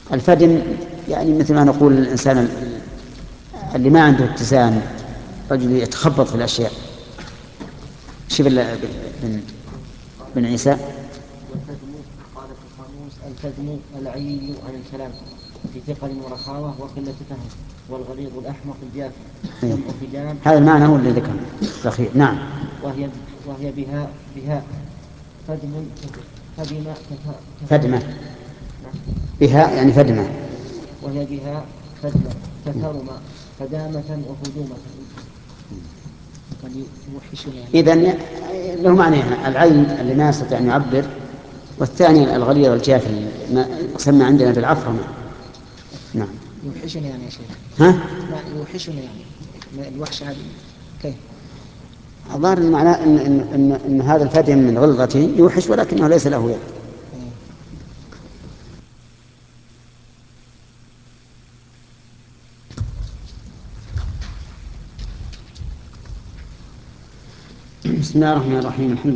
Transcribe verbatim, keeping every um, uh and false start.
الفدم يعني مثل ما نقول الإنسان اللي ما عنده اتزان، رجل يتخبط في الأشياء. شوف بن, بن عيسى. والفدم قال في القاموس: الفدم العي عن الكلام في ثقل ورخاوة وقلة فهم، والغليظ الأحمق الجافي. جمع فدام. هذا المعنى هو اللي ذكر الأخير. نعم. وهي وهي بها بها فدم فدم فدمة. بها يعني فدمة. وهي بها فدمة تثرم فدامة وهدومة. إذن له معنى: العين اللي ما يستطيع أن يعبر، والثاني الغليظ الجافي ما يسمى عندنا بالعفرمة. نعم. يوحشني يعني يا شيخ. ها؟ ما يوحشني يعني الوحشة هذه كيف؟ الظاهر المعنى إن, إن, إن, إن هذا الفدم من غلظته يوحش، ولكنه ليس له يد. بسم الله الرحمن الرحيم. الحمد